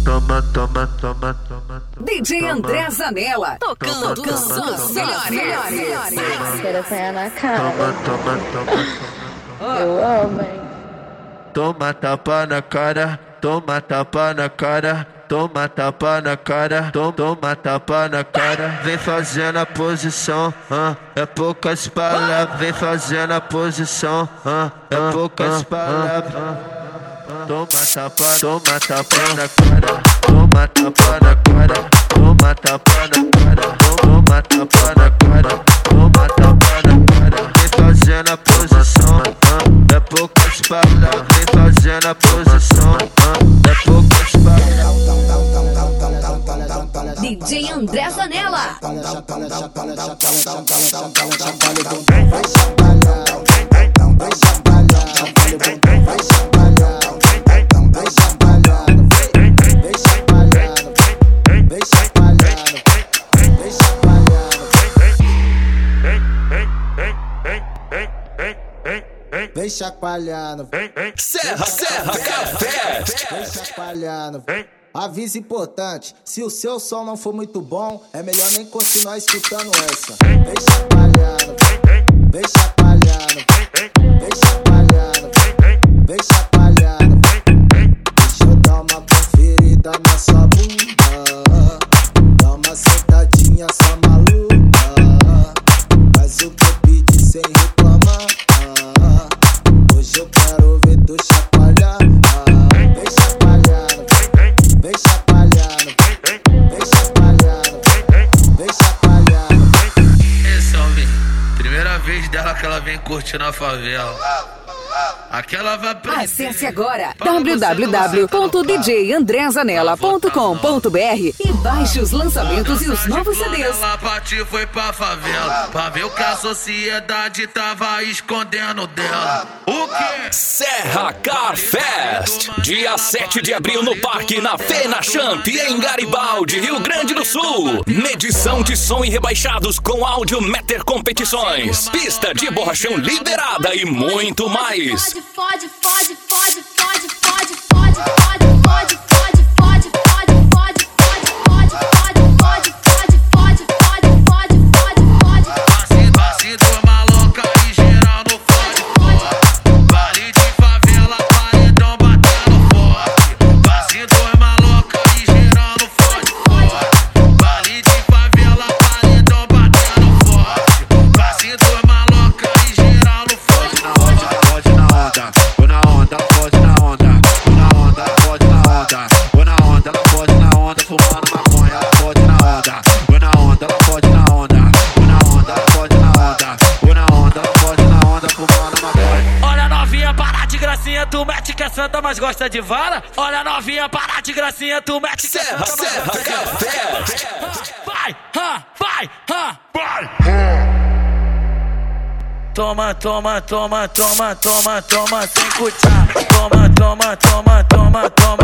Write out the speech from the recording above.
toma, toma, toma, toma. DJ André Zanella, tocando suas melhores. Quero apanhar na cara. Toma, toma, toma, toma. Eu amo, hein? Toma tapa na cara, toma tapa na cara. Toma tapa na cara, toma tapa na cara. Vem fazendo a posição, é poucas palavras. Vem fazendo a posição, é poucas palavras. Toma tapa na cara. Toma tapa na cara, toma tapa na cara. Toma tapa na cara, toma tapa na cara. Vem fazendo a posição, é poucas palavras. Vem fazendo a posição, é poucas palavras. DJ André Zanella. Vem chacoalhando, Serra Café. vem chacoalhando. Aviso importante, se o seu som não for muito bom, é melhor nem continuar escutando essa. Vem chacoalhando, vem chacoalhando, vem chacoalhando, vem chacoalhando. Deixa eu dar uma conferida na sua bunda, dá uma sentadinha só maluca. Faz o que eu pedi sem reclamar. Hoje eu quero ver tu chacoalhar. Vem chacoalhando, vem chacoalhando, vem chacoalhando, vem chacoalhando. Esse homem, primeira vez dela que ela vem curtindo a favela. Aquela vai aprender. Acesse agora www.djandrezanella.com.br e baixe os lançamentos e os novos CDs. Ela partiu, foi pra favela pra ver o que a sociedade tava escondendo dela. O quê? Serra Car Fest, dia 7 de abril no Parque na Fena Champ, em Garibaldi, Rio Grande do Sul. Medição de som e rebaixados com áudio Meter competições, pista de borrachão liberada e muito mais. Pode, pode, pode, pode, pode, pode, pode, pode, pode, pode, pode, pode, pode, pode, pode, pode, pode. Passe do maloca e geral no fode. Vale de favela, paredão batendo forte. Passe do maloca e geral no fode. Vale de favela, paredão batendo forte. Passe do maloca e geral no fode. Pode na onda, vou na onda, pode na onda, vou na onda, pode na onda, vou na onda, ela pode na onda, fumando maconha, ela pode na onda, vou na onda, ela pode na onda, vou na onda, ela pode na onda, vou na onda, ela pode na onda, fumando maconha. Olha novinha, para de gracinha, tu mete que é santa, mas gosta de vara. Olha novinha, para de gracinha, tu mete que é santa, mas gosta de vara. Vai, vai, vai. Toma, toma, toma, toma, toma, toma, sem cuchar. Toma, toma, toma, toma, toma.